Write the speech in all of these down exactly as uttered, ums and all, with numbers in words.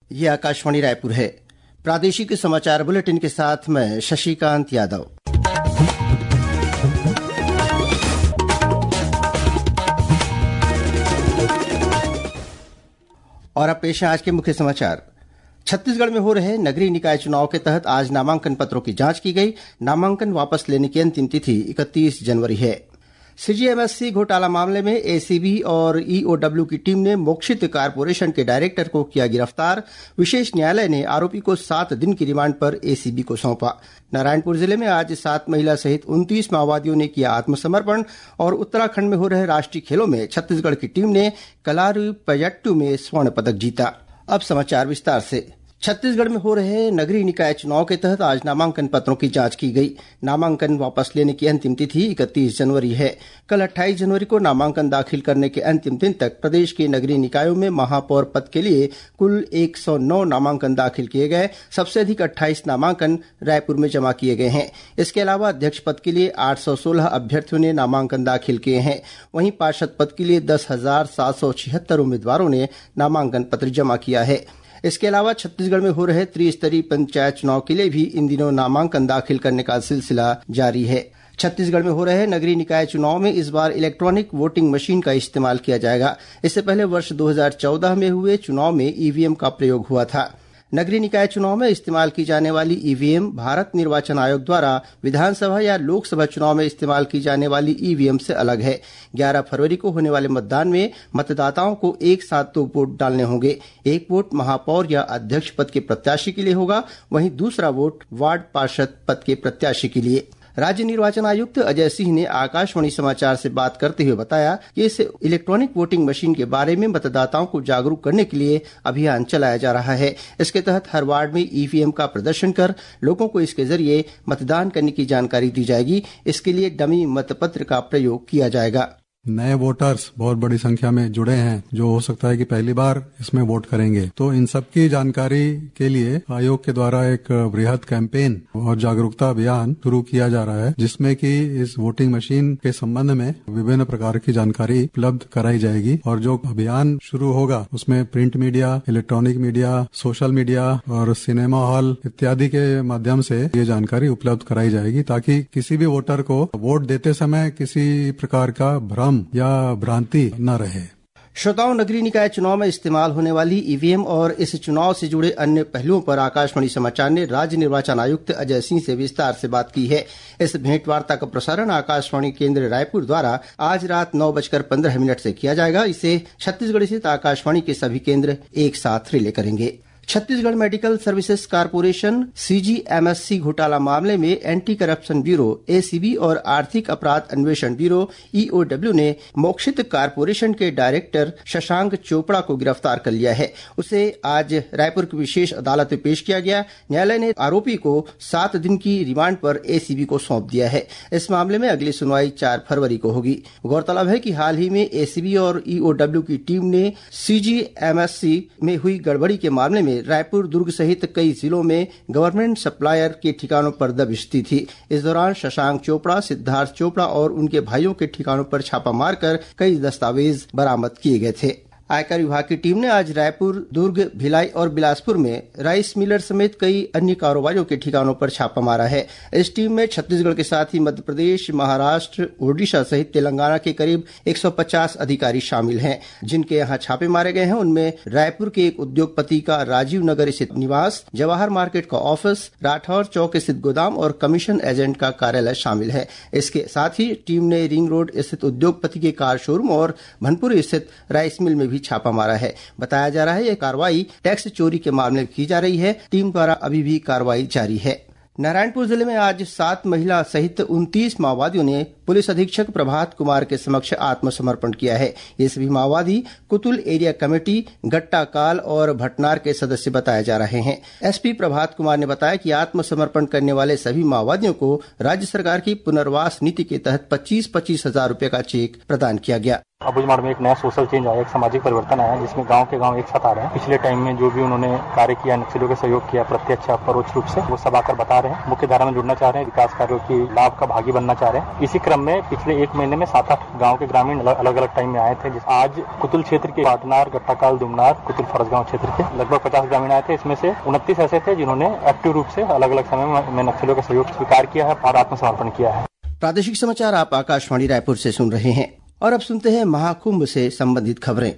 ये आकाशवाणी रायपुर है। प्रादेशिक समाचार बुलेटिन के साथ मैं शशिकांत यादव। और अब पेश है आज के मुख्य समाचार। छत्तीसगढ़ में हो रहे नगरीय निकाय चुनाव के तहत आज नामांकन पत्रों की जांच की गई। नामांकन वापस लेने की अंतिम तिथि इकतीस जनवरी है। सीजीएमएससी घोटाला मामले में एसीबी और ईओडब्ल्यू की टीम ने मोक्षित कारपोरेशन के डायरेक्टर को किया गिरफ्तार। विशेष न्यायालय ने आरोपी को सात दिन की रिमांड पर एसीबी को सौंपा। नारायणपुर जिले में आज सात महिला सहित उनतीस माओवादियों ने किया आत्मसमर्पण। और उत्तराखंड में हो रहे राष्ट्रीय खेलों में छत्तीसगढ़ की टीम ने कलारीपयट्टू में स्वर्ण पदक जीता। अब समाचार विस्तार से। छत्तीसगढ़ में हो रहे नगरीय निकाय चुनाव के तहत आज नामांकन पत्रों की जांच की गई। नामांकन वापस लेने की अंतिम तिथि इकतीस जनवरी है। कल अट्ठाईस जनवरी को नामांकन दाखिल करने के अंतिम दिन तक प्रदेश के नगरीय निकायों में महापौर पद के लिए कुल एक सौ नौ नामांकन दाखिल किए गए। सबसे अधिक अट्ठाईस नामांकन रायपुर में जमा किए गए हैं। इसके अलावा अध्यक्ष पद के लिए आठ सौ सोलह अभ्यर्थियों ने नामांकन दाखिल किए हैं। वहीं पार्षद पद के लिए दस हजार सात सौ छिहत्तर उम्मीदवारों ने नामांकन पत्र जमा किया है। इसके अलावा छत्तीसगढ़ में हो रहे त्रिस्तरीय पंचायत चुनाव के लिए भी इन दिनों नामांकन दाखिल करने का सिलसिला जारी है। छत्तीसगढ़ में हो रहे नगरीय निकाय चुनाव में इस बार इलेक्ट्रॉनिक वोटिंग मशीन का इस्तेमाल किया जाएगा। इससे पहले वर्ष दो हज़ार चौदह में हुए चुनाव में ईवीएम का प्रयोग हुआ था। नगरीय निकाय चुनाव में इस्तेमाल की जाने वाली ईवीएम भारत निर्वाचन आयोग द्वारा विधानसभा या लोकसभा चुनाव में इस्तेमाल की जाने वाली ईवीएम से अलग है। ग्यारह फरवरी को होने वाले मतदान में मतदाताओं को एक साथ दो वोट डालने होंगे। एक वोट महापौर या अध्यक्ष पद के प्रत्याशी के लिए होगा, वहीं दूसरा वोट वार्ड पार्षद पद के प्रत्याशी के लिए। राज्य निर्वाचन आयुक्त अजय सिंह ने आकाशवाणी समाचार से बात करते हुए बताया कि इस इलेक्ट्रॉनिक वोटिंग मशीन के बारे में मतदाताओं को जागरूक करने के लिए अभियान चलाया जा रहा है। इसके तहत हर वार्ड में ईवीएम का प्रदर्शन कर लोगों को इसके जरिए मतदान करने की जानकारी दी जाएगी। इसके लिए डमी मतपत्र का प्रयोग किया जाएगा। नए वोटर्स बहुत बड़ी संख्या में जुड़े हैं, जो हो सकता है कि पहली बार इसमें वोट करेंगे। तो इन सब की जानकारी के लिए आयोग के द्वारा एक बृहद कैंपेन और जागरूकता अभियान शुरू किया जा रहा है, जिसमें कि इस वोटिंग मशीन के संबंध में विभिन्न प्रकार की जानकारी उपलब्ध कराई जाएगी। और जो अभियान शुरू होगा उसमें print media, electronic media, social media और सिनेमा हॉल इत्यादि के माध्यम से ये जानकारी उपलब्ध कराई जाएगी, ताकि किसी भी वोटर को वोट देते समय किसी प्रकार का भ्रम या भ्रांति न रहे। श्रोताओं, नगरीय निकाय चुनाव में इस्तेमाल होने वाली ईवीएम और इस चुनाव से जुड़े अन्य पहलुओं पर आकाशवाणी समाचार ने राज्य निर्वाचन आयुक्त अजय सिंह से विस्तार से बात की है। इस भेंटवार्ता का प्रसारण आकाशवाणी केंद्र रायपुर द्वारा आज रात नौ बजकर पंद्रह मिनट से किया जाएगा। इसे छत्तीसगढ़ स्थित आकाशवाणी के सभी केंद्र एक साथ रिले करेंगे। Chhattisgarh medical services corporation CGMSC घोटाला मामले में एंटी करप्शन ब्यूरो एसीबी और आर्थिक अपराध अन्वेषण ब्यूरो ईओडब्ल्यू ने मोक्षित कारपोरेशन के डायरेक्टर शशांक चोपड़ा को गिरफ्तार कर लिया है। उसे आज रायपुर की विशेष अदालत में पेश किया गया। न्यायालय ने आरोपी को सात दिन की रिमांड पर एसीबी को सौंप दिया है। इस मामले में अगली सुनवाई चार फरवरी को होगी। गौरतलब है कि हाल ही में एसीबी और ईओडब्ल्यू की टीम ने सीजीएमएससी में हुई गड़बड़ी के मामले में रायपुर, दुर्ग सहित कई जिलों में गवर्नमेंट सप्लायर के ठिकानों पर दबिश दी थी। इस दौरान शशांक चोपड़ा, सिद्धार्थ चोपड़ा और उनके भाइयों के ठिकानों पर छापा मारकर कई दस्तावेज बरामद किए गए थे। आयकर विभाग की टीम ने आज रायपुर, दुर्ग, भिलाई और बिलासपुर में राइस मिलर समेत कई अन्य कारोबारियों के ठिकानों पर छापा मारा है। इस टीम में छत्तीसगढ़ के साथ ही मध्य प्रदेश, महाराष्ट्र, ओडिशा सहित तेलंगाना के करीब एक सौ पचास अधिकारी शामिल हैं। जिनके यहां छापे मारे गए हैं उनमें रायपुर के एक उद्योगपति का राजीव नगर स्थित निवास, जवाहर मार्केट का ऑफिस, राठौर चौक स्थित गोदाम और कमीशन एजेंट का कार्यालय शामिल है। इसके साथ ही टीम ने रिंग रोड स्थित उद्योगपति के कार शोरूम और भनपुर स्थित राइस मिल में भी छापा मारा है। बताया जा रहा है यह कार्रवाई टैक्स चोरी के मामले में की जा रही है। टीम द्वारा अभी भी कार्रवाई जारी है। नारायणपुर जिले में आज सात महिला सहित उनतीस माओवादियों ने पुलिस अधीक्षक प्रभात कुमार के समक्ष आत्मसमर्पण किया है। ये सभी माओवादी कुतुल एरिया कमेटी, गट्टा काल और भटनार के सदस्य बताए जा रहे हैं। एसपी प्रभात कुमार ने बताया कि आत्मसमर्पण करने वाले सभी माओवादियों को राज्य सरकार की पुनर्वास नीति के तहत पच्चीस पच्चीस हजार रूपये का चेक प्रदान किया गया। अबुझमाड़ में एक नया सोशल चेंज आया, एक सामाजिक परिवर्तन आया, जिसमें गांव के गांव एक साथ आ रहे हैं। पिछले टाइम में जो भी उन्होंने कार्य किया, नक्सलियों का सहयोग किया, प्रत्यक्ष परोक्ष रूप से, वो सब आकर बता रहे हैं। मुख्य धारा में जुड़ना चाह रहे हैं, विकास कार्यों की लाभ का भागी बनना चाह रहे हैं। इसी क्रम क्रम में पिछले एक महीने में सात आठ गांव के ग्रामीण अलग अलग टाइम में आए थे। आज कुतुल क्षेत्र के पाटनार, गट्टाकाल, दुमनार, कुतुल फरसगांव क्षेत्र के लगभग पचास ग्रामीण आए थे। इसमें से उनतीस ऐसे थे जिन्होंने एक्टिव रूप से अलग अलग समय में नक्सलियों का सहयोग स्वीकार किया है और आत्मसमर्पण किया है। प्रादेशिक समाचार आप आकाशवाणी रायपुर से सुन रहे हैं और अब सुनते हैं महाकुंभ से संबंधित खबरें।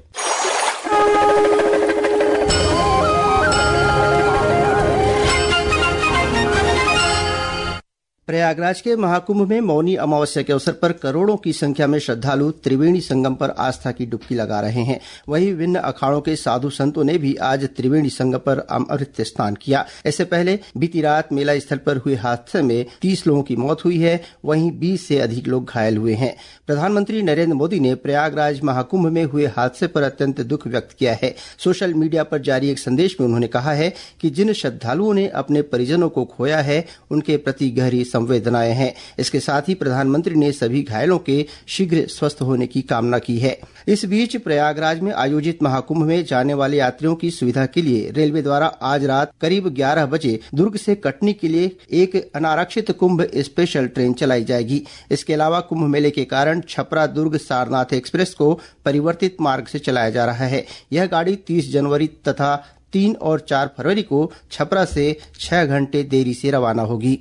प्रयागराज के महाकुंभ में मौनी अमावस्या के अवसर पर करोड़ों की संख्या में श्रद्धालु त्रिवेणी संगम पर आस्था की डुबकी लगा रहे हैं। वहीं विभिन्न अखाड़ों के साधु संतों ने भी आज त्रिवेणी संगम पर अमृत स्नान किया। इससे पहले बीती रात मेला स्थल पर हुए हादसे में तीस लोगों की मौत हुई है, वहीं बीस से अधिक लोग घायल हुए हैं। प्रधानमंत्री नरेंद्र मोदी ने प्रयागराज महाकुंभ में हुए हादसे पर अत्यंत दुख व्यक्त किया है। सोशल मीडिया पर जारी एक संदेश में उन्होंने कहा है कि जिन श्रद्धालुओं ने अपने परिजनों को खोया है, उनके प्रति गहरी संवेदनाएं हैं। इसके साथ ही प्रधानमंत्री ने सभी घायलों के शीघ्र स्वस्थ होने की कामना की है। इस बीच प्रयागराज में आयोजित महाकुंभ में जाने वाले यात्रियों की सुविधा के लिए रेलवे द्वारा आज रात करीब ग्यारह बजे दुर्ग से कटनी के लिए एक अनारक्षित कुंभ स्पेशल ट्रेन चलाई जाएगी। इसके अलावा कुंभ मेले के कारण छपरा दुर्ग सारनाथ एक्सप्रेस को परिवर्तित मार्ग से चलाया जा रहा है। यह गाड़ी तीस जनवरी तथा तीन और चार फरवरी को छपरा से छह घंटे देरी से रवाना होगी।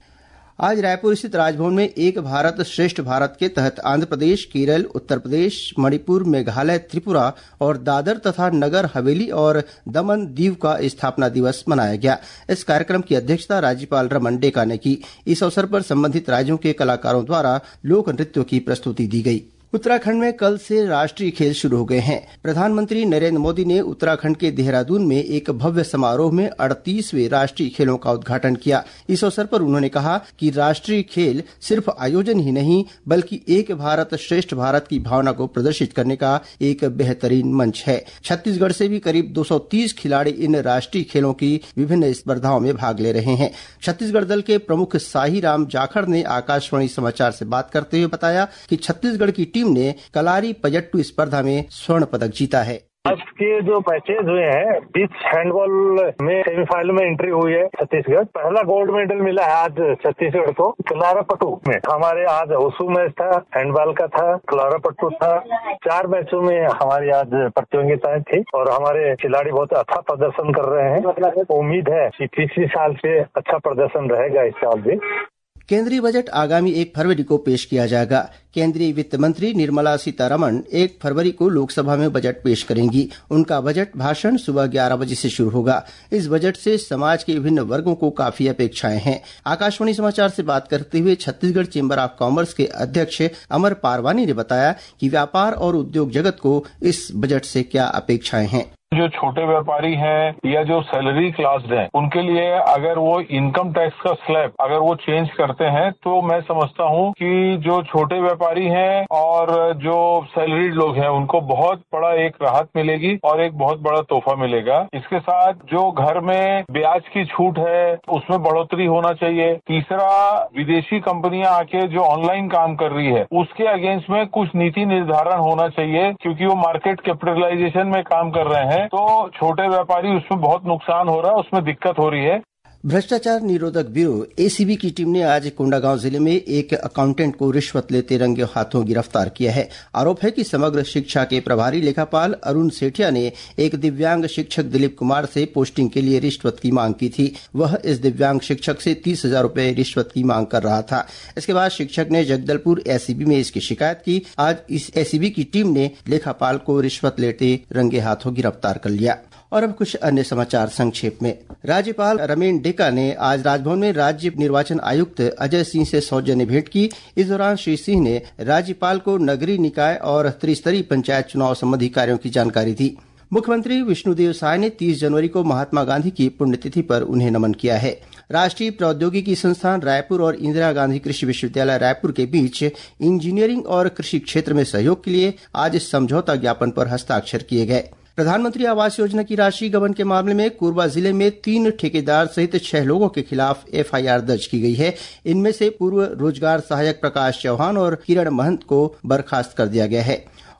आज रायपुर स्थित राजभवन में एक भारत श्रेष्ठ भारत के तहत आंध्र प्रदेश, केरल, उत्तर प्रदेश, मणिपुर, मेघालय, त्रिपुरा और दादर तथा नगर हवेली और दमन दीव का स्थापना दिवस मनाया गया। इस कार्यक्रम की अध्यक्षता राज्यपाल रमन डेका ने की। इस अवसर पर संबंधित राज्यों के कलाकारों द्वारा लोक नृत्यों की प्रस्तुति दी गई। उत्तराखंड में कल से राष्ट्रीय खेल शुरू हो गए हैं। प्रधानमंत्री नरेंद्र मोदी ने उत्तराखंड के देहरादून में एक भव्य समारोह में अड़तीसवें राष्ट्रीय खेलों का उद्घाटन किया। इस अवसर पर उन्होंने कहा कि राष्ट्रीय खेल सिर्फ आयोजन ही नहीं, बल्कि एक भारत श्रेष्ठ भारत की भावना को प्रदर्शित करने का एक बेहतरीन मंच है। छत्तीसगढ़ से भी करीब दो सौ तीस खिलाड़ी इन राष्ट्रीय खेलों की विभिन्न स्पर्धाओं में भाग ले रहे हैं। छत्तीसगढ़ दल के प्रमुख साही राम जाखड़ ने आकाशवाणी समाचार से बात करते हुए बताया कि छत्तीसगढ़ की टीम ने कलारी पजट्टू स्पर्धा में स्वर्ण पदक जीता है। आज के जो मैचेज हुए हैं, बीच हैंडबॉल में सेमीफाइनल में एंट्री हुई है छत्तीसगढ़। पहला गोल्ड मेडल मिला है आज छत्तीसगढ़ को क्लारापट्टू में। हमारे आज होसू मैच था, हैंडबॉल का था, क्लारापट्टू था। चार मैचों में हमारी आज प्रतियोगिताएं थी और हमारे खिलाड़ी बहुत अच्छा प्रदर्शन कर रहे हैं। उम्मीद है कि पिछले साल से अच्छा प्रदर्शन रहेगा इस साल भी। केंद्रीय बजट आगामी एक फरवरी को पेश किया जाएगा। केंद्रीय वित्त मंत्री निर्मला सीतारमण एक फरवरी को लोकसभा में बजट पेश करेंगी। उनका बजट भाषण सुबह ग्यारह बजे से शुरू होगा। इस बजट से समाज के विभिन्न वर्गों को काफी अपेक्षाएं हैं। आकाशवाणी समाचार से बात करते हुए छत्तीसगढ़ चेंबर ऑफ कॉमर्स के अध्यक्ष अमर पारवानी ने बताया कि व्यापार और उद्योग जगत को इस बजट से क्या अपेक्षाएं हैं। जो छोटे व्यापारी हैं या जो सैलरी क्लास्ड हैं, उनके लिए अगर वो इनकम टैक्स का स्लैब अगर वो चेंज करते हैं तो मैं समझता हूँ कि जो छोटे व्यापारी हैं और जो सैलरीड लोग हैं उनको बहुत बड़ा एक राहत मिलेगी और एक बहुत बड़ा तोहफा मिलेगा। इसके साथ जो घर में ब्याज की छूट है उसमें बढ़ोतरी होना चाहिए। तीसरा, विदेशी कंपनियां आके जो ऑनलाइन काम कर रही है उसके अगेंस्ट में कुछ नीति निर्धारण होना चाहिए, क्योंकि वो मार्केट कैपिटलाइजेशन में काम कर रहे हैं तो छोटे व्यापारी उसमें बहुत नुकसान हो रहा है, उसमें दिक्कत हो रही है। भ्रष्टाचार निरोधक ब्यूरो एसीबी की टीम ने आज कोंडागांव जिले में एक अकाउंटेंट को रिश्वत लेते रंगे हाथों गिरफ्तार किया है। आरोप है कि समग्र शिक्षा के प्रभारी लेखापाल अरुण सेठिया ने एक दिव्यांग शिक्षक दिलीप कुमार से पोस्टिंग के लिए रिश्वत की मांग की थी। वह इस दिव्यांग शिक्षक से तीस हजार रूपये रिश्वत की मांग कर रहा था। इसके बाद शिक्षक ने जगदलपुर एसीबी में इसकी शिकायत की। आज इस एसीबी की टीम ने लेखापाल को रिश्वत लेते रंगे हाथों गिरफ्तार कर लिया। और अब कुछ अन्य समाचार संक्षेप में। राज्यपाल रमेन डेका ने आज राजभवन में राज्य निर्वाचन आयुक्त अजय सिंह से सौजन्य भेंट की। इस दौरान श्री सिंह ने राज्यपाल को नगरीय निकाय और त्रिस्तरीय पंचायत चुनाव संबंधी कार्यों की जानकारी दी। मुख्यमंत्री विष्णुदेव साय ने तीस जनवरी को महात्मा गांधी की पुण्यतिथि पर उन्हें नमन किया है। राष्ट्रीय प्रौद्योगिकी संस्थान रायपुर और इंदिरा गांधी कृषि विश्वविद्यालय रायपुर के बीच इंजीनियरिंग और कृषि क्षेत्र में सहयोग के लिए आज समझौता ज्ञापन पर हस्ताक्षर किए गए। प्रधानमंत्री आवास योजना की राशि गबन के मामले में कोरबा जिले में तीन ठेकेदार सहित छह लोगों के खिलाफ एफआईआर दर्ज की गई है। इनमें से पूर्व रोजगार सहायक प्रकाश चौहान और किरण महंत को बर्खास्त कर दिया गया है।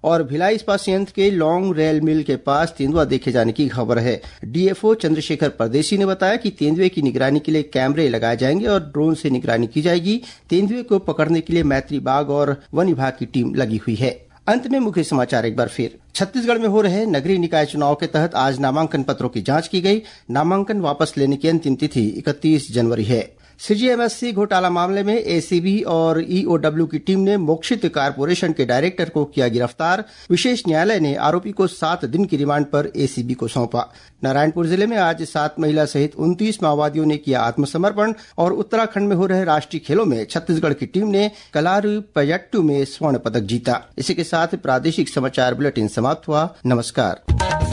और भिलाई इस्पात संयंत्र के लॉन्ग रेल मिल के पास तेंदुआ देखे जाने की खबर है। डीएफओ चंद्रशेखर परदेशी ने बताया कि तेंदुए की निगरानी के लिए कैमरे लगाए जाएंगे और ड्रोन से निगरानी की जाएगी। तेंदुए को पकड़ने के लिए मैत्री बाग और वन विभाग की टीम लगी हुई है। अंत में मुख्य समाचार एक बार फिर। छत्तीसगढ़ में हो रहे नगरीय निकाय चुनाव के तहत आज नामांकन पत्रों की जांच की गई। नामांकन वापस लेने की अंतिम तिथि इकतीस जनवरी है। सीजीएमएससी घोटाला मामले में एसीबी और ईओडब्ल्यू की टीम ने मोक्षित कारपोरेशन के डायरेक्टर को किया गिरफ्तार। विशेष न्यायालय ने आरोपी को सात दिन की रिमांड पर एसीबी को सौंपा। नारायणपुर जिले में आज सात महिला सहित उनतीस माओवादियों ने किया आत्मसमर्पण। और उत्तराखंड में हो रहे राष्ट्रीय खेलों में छत्तीसगढ़ की टीम ने कलारी पयट्टू में स्वर्ण पदक जीता। इसी के साथ प्रादेशिक समाचार बुलेटिन समाप्त हुआ। नमस्कार।